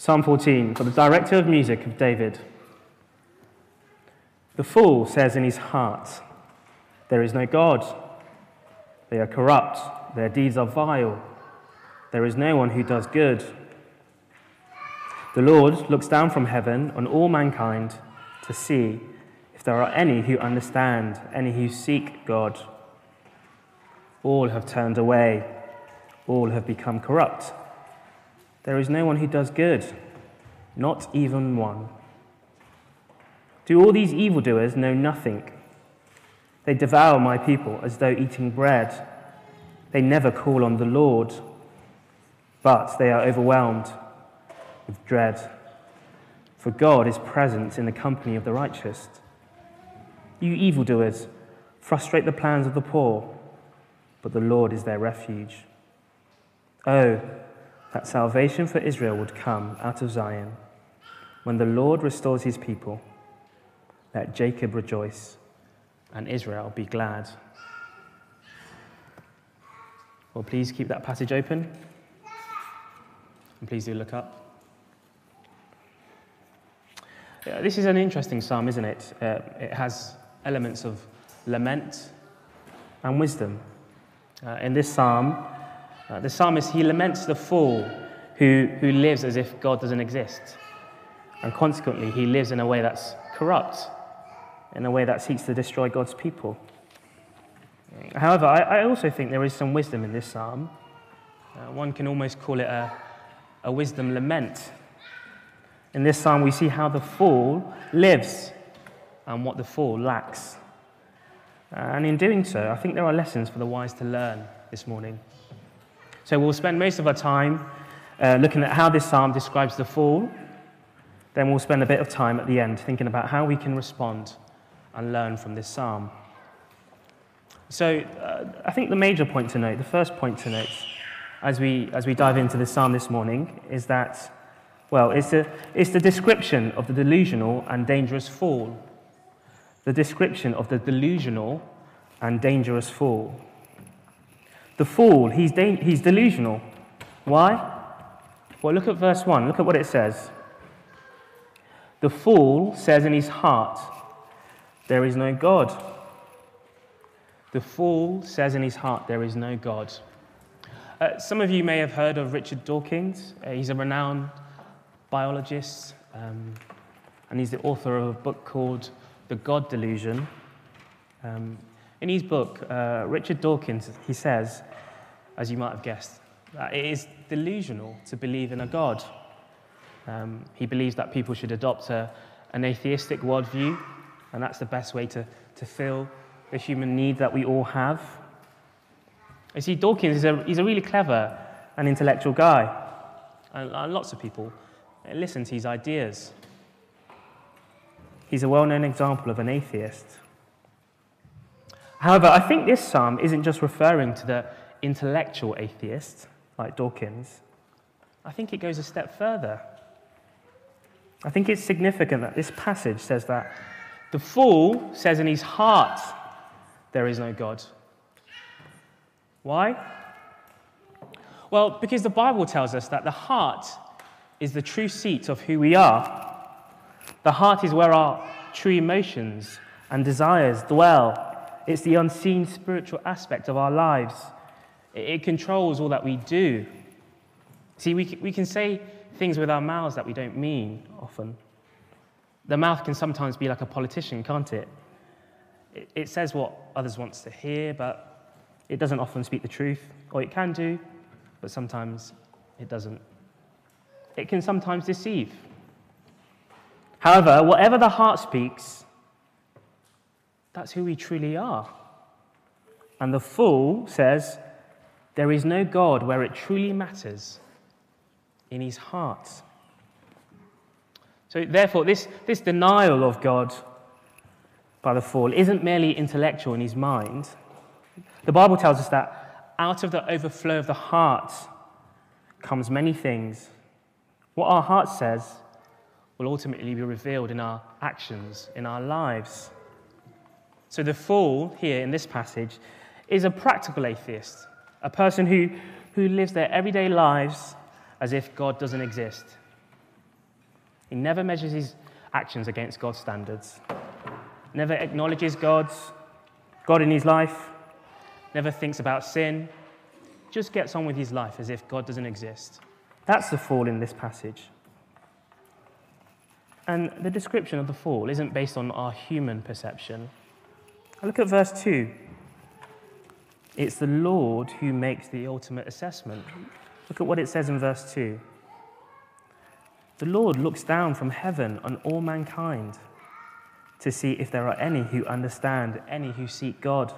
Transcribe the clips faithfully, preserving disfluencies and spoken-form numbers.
Psalm fourteen, for the director of music of David. The fool says in his heart, there is no God. They are corrupt, their deeds are vile. There is no one who does good. The Lord looks down from heaven on all mankind to see if there are any who understand, any who seek God. All have turned away, all have become corrupt. There is no one who does good, not even one. Do all these evildoers know nothing? They devour my people as though eating bread. They never call on the Lord, but they are overwhelmed with dread. For God is present in the company of the righteous. You evildoers, frustrate the plans of the poor, but the Lord is their refuge. Oh, that salvation for Israel would come out of Zion. When the Lord restores his people, let Jacob rejoice and Israel be glad. Well, please keep that passage open. And please do look up. Yeah, this is an interesting psalm, isn't it? Uh, it has elements of lament and wisdom. Uh, in this psalm, Uh, the psalmist, he laments the fool who, who lives as if God doesn't exist. And consequently, he lives in a way that's corrupt, in a way that seeks to destroy God's people. However, I, I also think there is some wisdom in this psalm. Uh, one can almost call it a, a wisdom lament. In this psalm, we see how the fool lives and what the fool lacks. Uh, and in doing so, I think there are lessons for the wise to learn this morning. So we'll spend most of our time uh, looking at how this psalm describes the fool. Then we'll spend a bit of time at the end thinking about how we can respond and learn from this psalm. So uh, I think the major point to note, the first point to note, as we as we dive into this psalm this morning, is that, well, it's the, it's the description of the delusional and dangerous fool. The description of the delusional and dangerous fool. The fool, he's, de- he's delusional. Why? Well, look at verse one. Look at what it says. The fool says in his heart, there is no God. The fool says in his heart, there is no God. Uh, some of you may have heard of Richard Dawkins. Uh, he's a renowned biologist, um, and he's the author of a book called The God Delusion. Um, in his book, uh, Richard Dawkins, he says, as you might have guessed, that it is delusional to believe in a God. Um, he believes that people should adopt a, an atheistic worldview, and that's the best way to, to fill the human need that we all have. You see, Dawkins is a, he's a really clever and intellectual guy, and, and lots of people listen to his ideas. He's a well-known example of an atheist. However, I think this psalm isn't just referring to the intellectual atheist, like Dawkins. I think it goes a step further. I think it's significant that this passage says that the fool says in his heart, there is no God. Why? Well, because the Bible tells us that the heart is the true seat of who we are. The heart is where our true emotions and desires dwell. It's the unseen spiritual aspect of our lives. It, it controls all that we do. See, we, we can say things with our mouths that we don't mean often. The mouth can sometimes be like a politician, can't it? It, it says what others want to hear, but it doesn't often speak the truth. Or it can do, but sometimes it doesn't. It can sometimes deceive. However, whatever the heart speaks, that's who we truly are. And the fool says, there is no God where it truly matters, in his heart. So therefore, this, this denial of God by the fool isn't merely intellectual in his mind. The Bible tells us that out of the overflow of the heart comes many things. What our heart says will ultimately be revealed in our actions, in our lives. So the fool here in this passage is a practical atheist, a person who, who lives their everyday lives as if God doesn't exist. He never measures his actions against God's standards, never acknowledges God's, God in his life, never thinks about sin, just gets on with his life as if God doesn't exist. That's the fall in this passage. And the description of the fall isn't based on our human perception. Look at verse two. It's the Lord who makes the ultimate assessment. Look at what it says in verse two. The Lord looks down from heaven on all mankind to see if there are any who understand, any who seek God.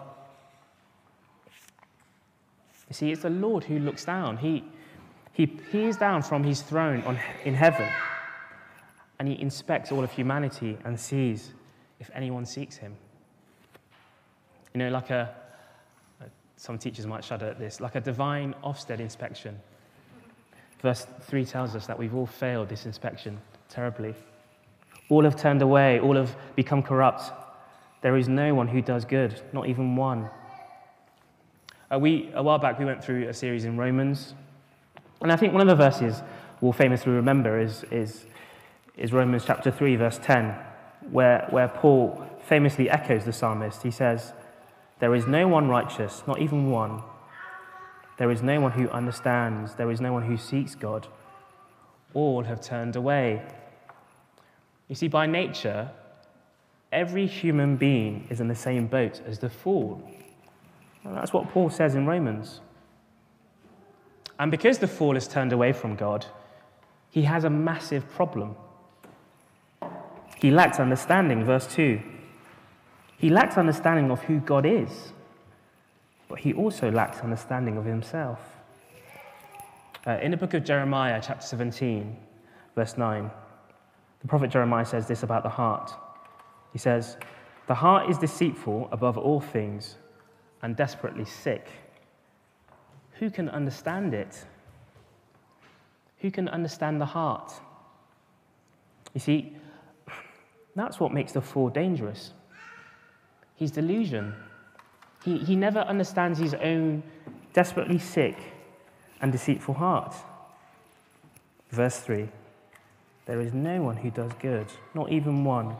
You see, it's the Lord who looks down. He, he peers down from his throne on, in heaven, and he inspects all of humanity and sees if anyone seeks him. You know, like a, some teachers might shudder at this, like a divine Ofsted inspection. Verse three tells us that we've all failed this inspection terribly. All have turned away, all have become corrupt. There is no one who does good, not even one. Uh, we, a while back, we went through a series in Romans, and I think one of the verses we'll famously remember is, is, is Romans chapter three, verse ten, where, where Paul famously echoes the psalmist. He says, "There is no one righteous, not even one. There is no one who understands. There is no one who seeks God. All have turned away." You see, by nature, every human being is in the same boat as the fool. And that's what Paul says in Romans. And because the fool has turned away from God, he has a massive problem. He lacks understanding, verse two. He lacks understanding of who God is, but he also lacks understanding of himself. Uh, in the book of Jeremiah, chapter seventeen, verse nine, the prophet Jeremiah says this about the heart. He says, "The heart is deceitful above all things and desperately sick. Who can understand it?" Who can understand the heart? You see, that's what makes the fool dangerous. His delusion. He, he never understands his own desperately sick and deceitful heart. Verse three, "There is no one who does good, not even one."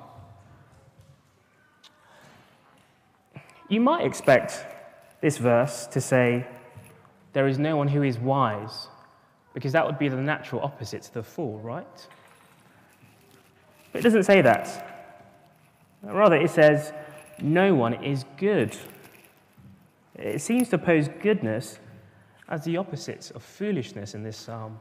You might expect this verse to say, "There is no one who is wise," because that would be the natural opposite to the fool, right? But it doesn't say that. Rather, it says, "No one is good." It seems to pose goodness as the opposite of foolishness in this psalm.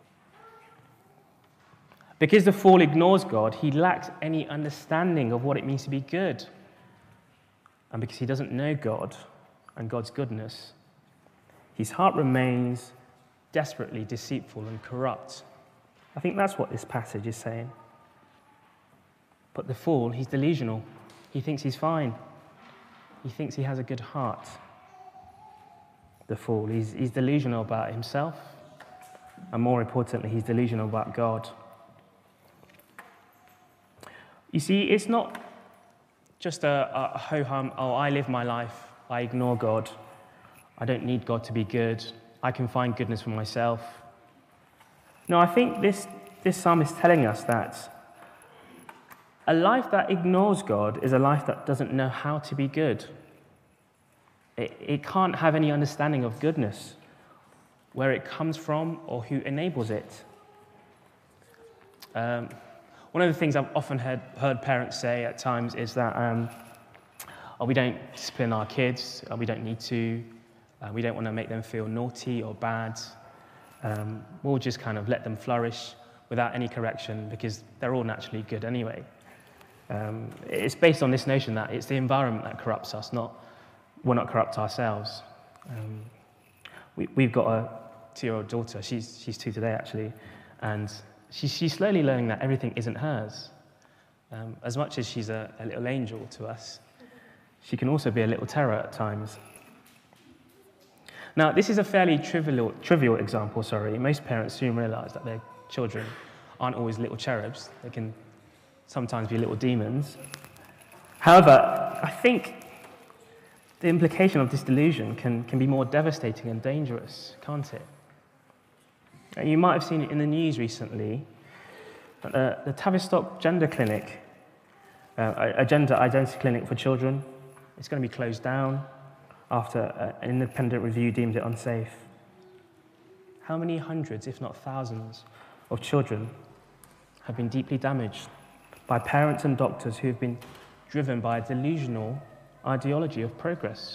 Because the fool ignores God, he lacks any understanding of what it means to be good. And because he doesn't know God and God's goodness, his heart remains desperately deceitful and corrupt. I think that's what this passage is saying. But the fool, he's delusional. He thinks he's fine. He thinks he has a good heart. The fool, he's, he's delusional about himself, and more importantly, he's delusional about God. You see, it's not just a, a ho-hum, "Oh, I live my life, I ignore God, I don't need God to be good, I can find goodness for myself." No, I think this, this psalm is telling us that a life that ignores God is a life that doesn't know how to be good. It, it can't have any understanding of goodness, where it comes from or who enables it. Um, one of the things I've often heard, heard parents say at times is that, um, oh, we don't discipline our kids, or we don't need to, uh, we don't want to make them feel naughty or bad. Um, we'll just kind of let them flourish without any correction because they're all naturally good anyway. Um, it's based on this notion that it's the environment that corrupts us, not we're not corrupt ourselves. Um, we, we've got a two-year-old daughter. She's she's two today actually, and she, she's slowly learning that everything isn't hers. Um, as much as she's a, a little angel to us, she can also be a little terror at times. Now, this is a fairly trivial trivial example. Sorry, most parents soon realise that their children aren't always little cherubs. They can sometimes be little demons. However, I think the implication of this delusion can, can be more devastating and dangerous, can't it? And you might have seen it in the news recently, Uh, the Tavistock Gender Clinic, uh, a gender identity clinic for children, is going to be closed down after uh, an independent review deemed it unsafe. How many hundreds, if not thousands, of children have been deeply damaged by parents and doctors who have been driven by a delusional ideology of progress?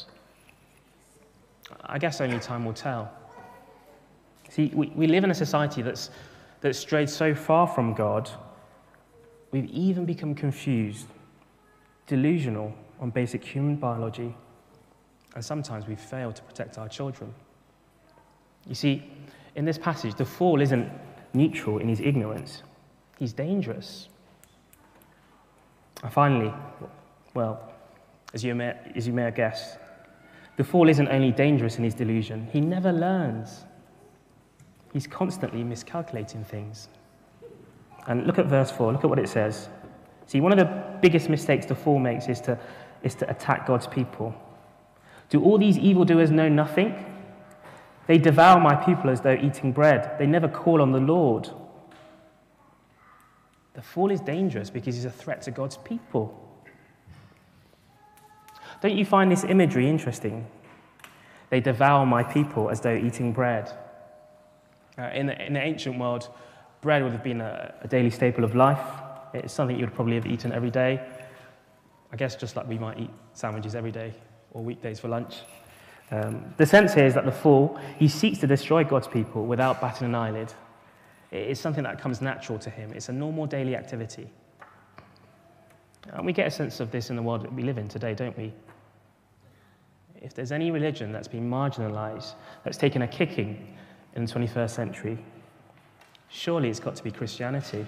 I guess only time will tell. See, we, we live in a society that's, that's strayed so far from God, we've even become confused, delusional on basic human biology, and sometimes we've failed to protect our children. You see, in this passage, the fool isn't neutral in his ignorance. He's dangerous. And finally, well, as you may, as you may have guessed, the fool isn't only dangerous in his delusion, he never learns. He's constantly miscalculating things. And look at verse four, look at what it says. See, one of the biggest mistakes the fool makes is to, is to attack God's people. Do all these evildoers know nothing? They devour my people as though eating bread. They never call on the Lord. The fool is dangerous because he's a threat to God's people. Don't you find this imagery interesting? They devour my people as though eating bread. Uh, in, the, in the ancient world, bread would have been a, a daily staple of life. It's something you would probably have eaten every day. I guess just like we might eat sandwiches every day or weekdays for lunch. Um, the sense here is that the fool, he seeks to destroy God's people without batting an eyelid. It's something that comes natural to him. It's a normal daily activity. And we get a sense of this in the world that we live in today, don't we? If there's any religion that's been marginalized, that's taken a kicking in the twenty-first century, surely it's got to be Christianity.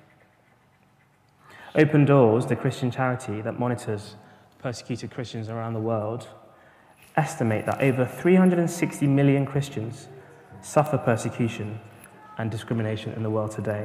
Open Doors, the Christian charity that monitors persecuted Christians around the world, estimate that over three hundred sixty million Christians suffer persecution and discrimination in the world today.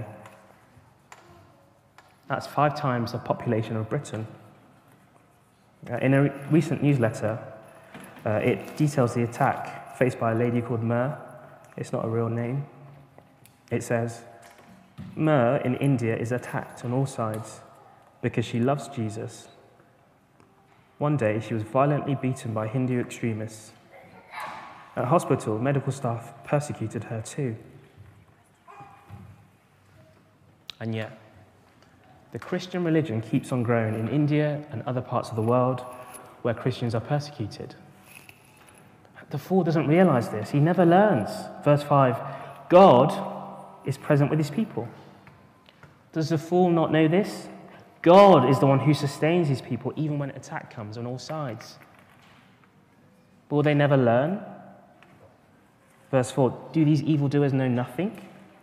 That's five times the population of Britain. Uh, in a re- recent newsletter, uh, it details the attack faced by a lady called Mer. It's not a real name. It says, Mer in India is attacked on all sides because she loves Jesus. One day, she was violently beaten by Hindu extremists. At hospital, medical staff persecuted her too. And yet, the Christian religion keeps on growing in India and other parts of the world where Christians are persecuted. The fool doesn't realize this. He never learns. Verse five, God is present with his people. Does the fool not know this? God is the one who sustains his people even when attack comes on all sides. Will they never learn? Verse four, do these evildoers know nothing?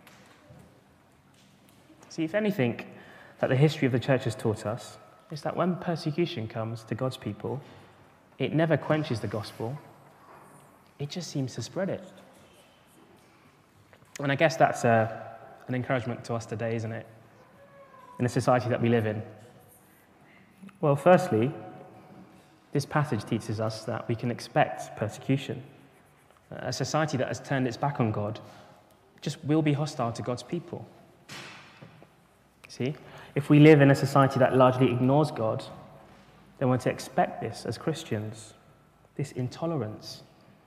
See, if anything that the history of the church has taught us is that when persecution comes to God's people, it never quenches the gospel. It just seems to spread it. And I guess that's uh, an encouragement to us today, isn't it? In the society that we live in. Well, firstly, this passage teaches us that we can expect persecution. A society that has turned its back on God just will be hostile to God's people. See, if we live in a society that largely ignores God, then we're to expect this as Christians, this intolerance.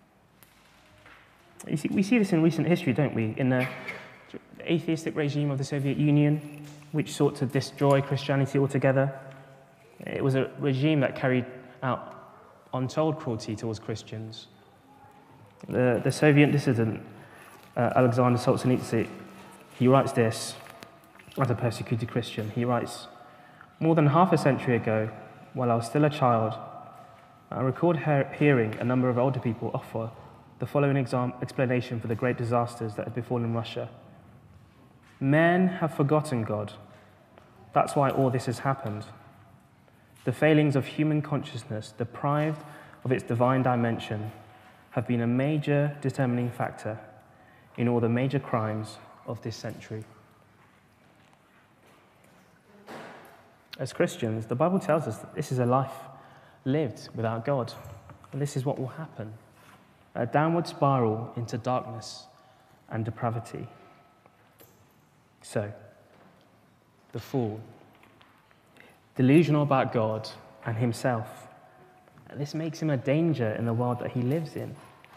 You see, we see this in recent history, don't we? In the atheistic regime of the Soviet Union, which sought to destroy Christianity altogether. It was a regime that carried out untold cruelty towards Christians. The, the Soviet dissident, uh, Alexander Solzhenitsyn, he writes this as a persecuted Christian. He writes, more than half a century ago, while I was still a child, I recalled he- hearing a number of older people offer the following exam- explanation for the great disasters that had befallen Russia. Men have forgotten God. That's why all this has happened. The failings of human consciousness, deprived of its divine dimension, have been a major determining factor in all the major crimes of this century. As Christians, the Bible tells us that this is a life lived without God, and this is what will happen. A downward spiral into darkness and depravity. So, the fool, delusional about God and himself. And this makes him a danger in the world that he lives in.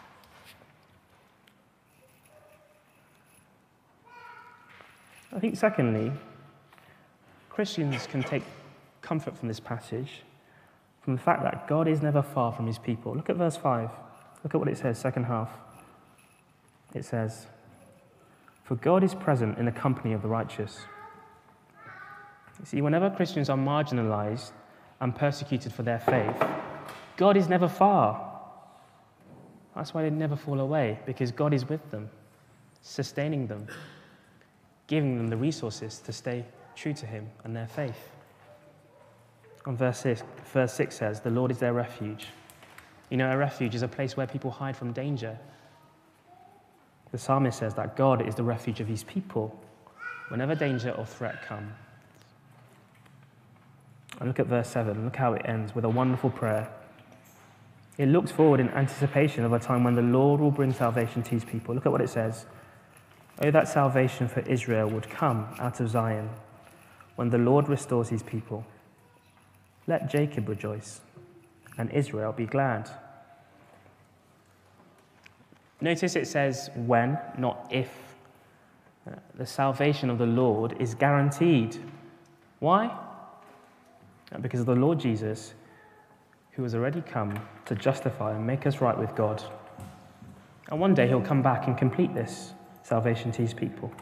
I think, secondly, Christians can take comfort from this passage, from the fact that God is never far from his people. Look at verse five. Look at what it says, second half. It says, "For God is present in the company of the righteous." You see, whenever Christians are marginalized and persecuted for their faith, God is never far. That's why they never fall away, because God is with them, sustaining them, giving them the resources to stay true to him and their faith. On verse six, verse six says, "The Lord is their refuge." You know, a refuge is a place where people hide from danger. The psalmist says that God is the refuge of his people whenever danger or threat come. And look at verse seven. Look how it ends with a wonderful prayer. It looks forward in anticipation of a time when the Lord will bring salvation to his people. Look at what it says. "Oh, that salvation for Israel would come out of Zion when the Lord restores his people. Let Jacob rejoice and Israel be glad." Notice it says when, not if. Uh, the salvation of the Lord is guaranteed. Why? Uh, because of the Lord Jesus, who has already come to justify and make us right with God. And one day he'll come back and complete this salvation to his people.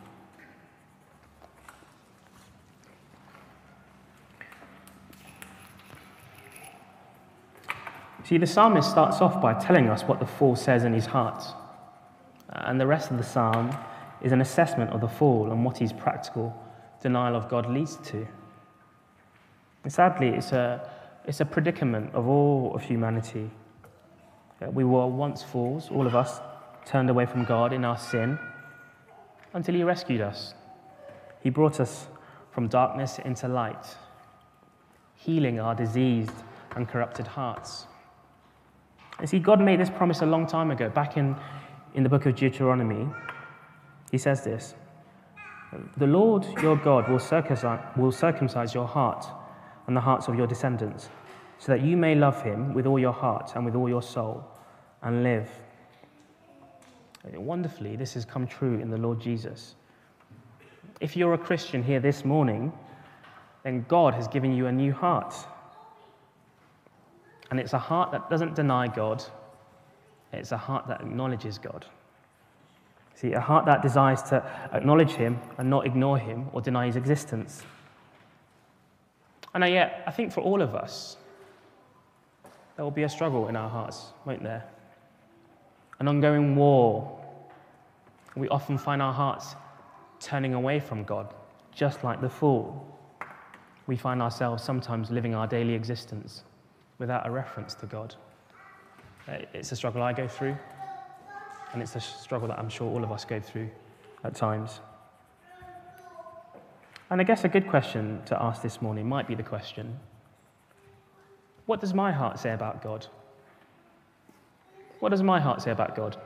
See, the psalmist starts off by telling us what the fool says in his heart. And the rest of the psalm is an assessment of the fool and what his practical denial of God leads to. And sadly, it's a, it's a predicament of all of humanity. We were once fools, all of us, turned away from God in our sin, until he rescued us. He brought us from darkness into light, healing our diseased and corrupted hearts. You see, God made this promise a long time ago. Back in, in the book of Deuteronomy, he says this: "The Lord your God will circumcise, will circumcise your heart and the hearts of your descendants, so that you may love him with all your heart and with all your soul and live." Wonderfully, this has come true in the Lord Jesus. If you're a Christian here this morning, then God has given you a new heart. And it's a heart that doesn't deny God. It's a heart that acknowledges God. See, a heart that desires to acknowledge him and not ignore him or deny his existence. And yet, I think for all of us, there will be a struggle in our hearts, won't there? An ongoing war. We often find our hearts turning away from God, just like the fool. We find ourselves sometimes living our daily existence without a reference to God. It's a struggle I go through, and it's a struggle that I'm sure all of us go through at times. And I guess a good question to ask this morning might be the question, what does my heart say about God? What does my heart say about God?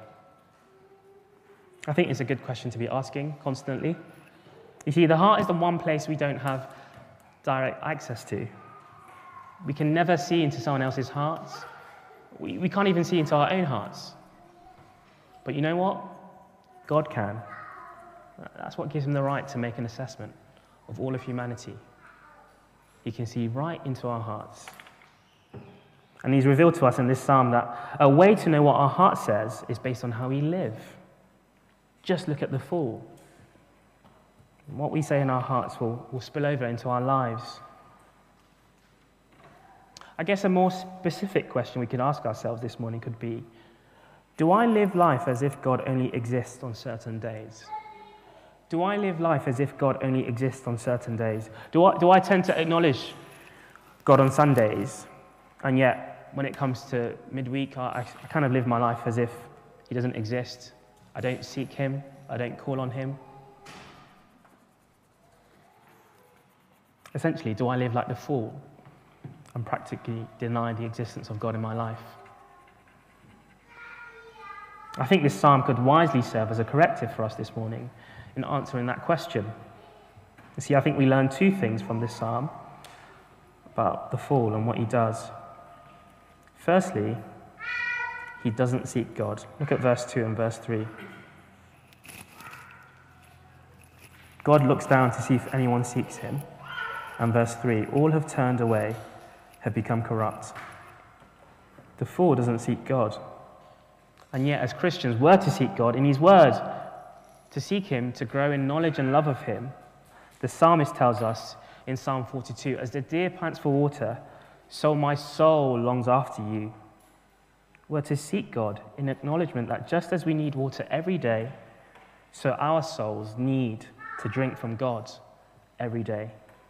I think it's a good question to be asking constantly. You see, the heart is the one place we don't have direct access to. We can never see into someone else's hearts. We, we can't even see into our own hearts. But you know what? God can. That's what gives him the right to make an assessment of all of humanity. He can see right into our hearts. And he's revealed to us in this psalm that a way to know what our heart says is based on how we live. Just look at the fool. And what we say in our hearts will, will spill over into our lives. I guess a more specific question we could ask ourselves this morning could be, do I live life as if God only exists on certain days? Do I live life as if God only exists on certain days? Do I, do I tend to acknowledge God on Sundays, and yet when it comes to midweek, I, I kind of live my life as if he doesn't exist? I don't seek him. I don't call on him. Essentially, do I live like the fool and practically deny the existence of God in my life? I think this psalm could wisely serve as a corrective for us this morning in answering that question. You see, I think we learn two things from this psalm about the fool and what he does. Firstly, he doesn't seek God. Look at verse two and verse three. God looks down to see if anyone seeks him. And verse three, all have turned away, have become corrupt. The fool doesn't seek God. And yet, as Christians, we're to seek God in his word, to seek him, to grow in knowledge and love of him. The psalmist tells us in Psalm forty-two, as the deer pants for water, so my soul longs after you. We're to seek God in acknowledgement that just as we need water every day, so our souls need to drink from God every day.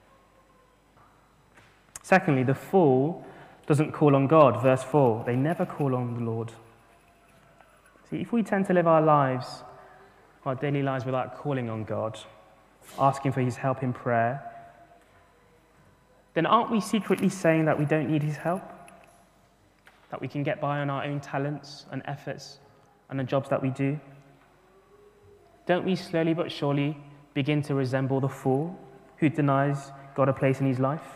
Secondly, the fool doesn't call on God. Verse four, they never call on the Lord. See, if we tend to live our lives, our daily lives, without calling on God, asking for his help in prayer, then aren't we secretly saying that we don't need his help? That we can get by on our own talents and efforts and the jobs that we do? Don't we slowly but surely begin to resemble the fool who denies God a place in his life?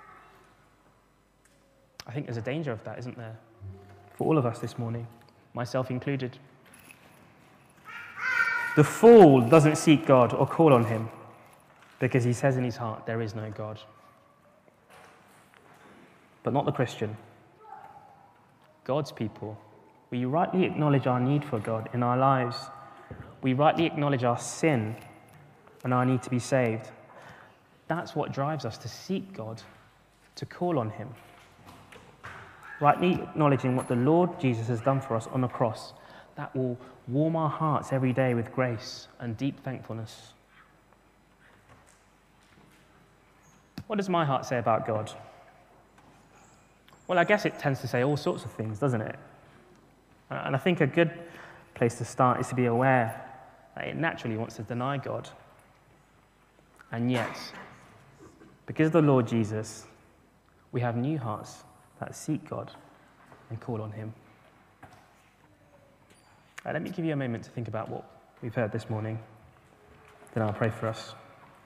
I think there's a danger of that, isn't there? For all of us this morning, myself included. The fool doesn't seek God or call on him because he says in his heart, there is no God. But not the Christian. God's people, we rightly acknowledge our need for God in our lives. We rightly acknowledge our sin and our need to be saved. That's what drives us to seek God, to call on him. Rightly acknowledging what the Lord Jesus has done for us on the cross, that will warm our hearts every day with grace and deep thankfulness. What does my heart say about God? Well, I guess it tends to say all sorts of things, doesn't it? And I think a good place to start is to be aware that it naturally wants to deny God. And yet, because of the Lord Jesus, we have new hearts that seek God and call on him. Uh, let me give you a moment to think about what we've heard this morning. Then I'll pray for us.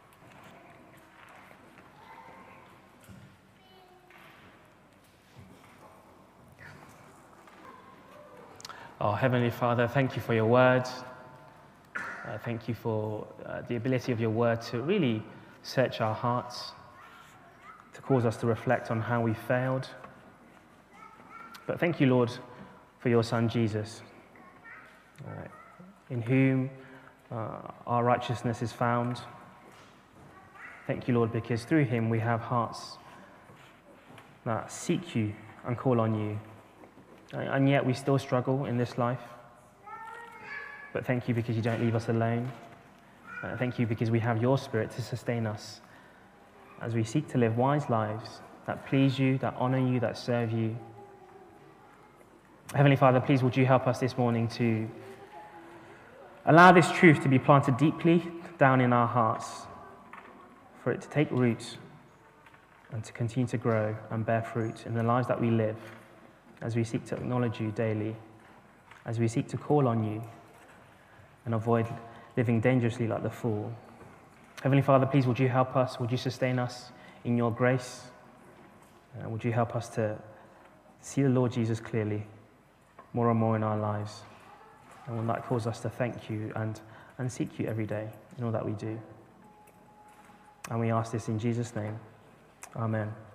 Oh, Heavenly Father, thank you for your word. Uh, thank you for uh, the ability of your word to really search our hearts, to cause us to reflect on how we failed. But thank you, Lord, for your Son, Jesus, uh, in whom uh, our righteousness is found. Thank you, Lord, because through him we have hearts that seek you and call on you. And yet we still struggle in this life. But thank you because you don't leave us alone. Uh, thank you because we have your Spirit to sustain us as we seek to live wise lives that please you, that honor you, that serve you. Heavenly Father, please would you help us this morning to allow this truth to be planted deeply down in our hearts, for it to take root and to continue to grow and bear fruit in the lives that we live, as we seek to acknowledge you daily, as we seek to call on you and avoid living dangerously like the fool. Heavenly Father, please would you help us, would you sustain us in your grace, uh, would you help us to see the Lord Jesus clearly more and more in our lives, and will that cause us to thank you and, and seek you every day in all that we do. And we ask this in Jesus' name. Amen.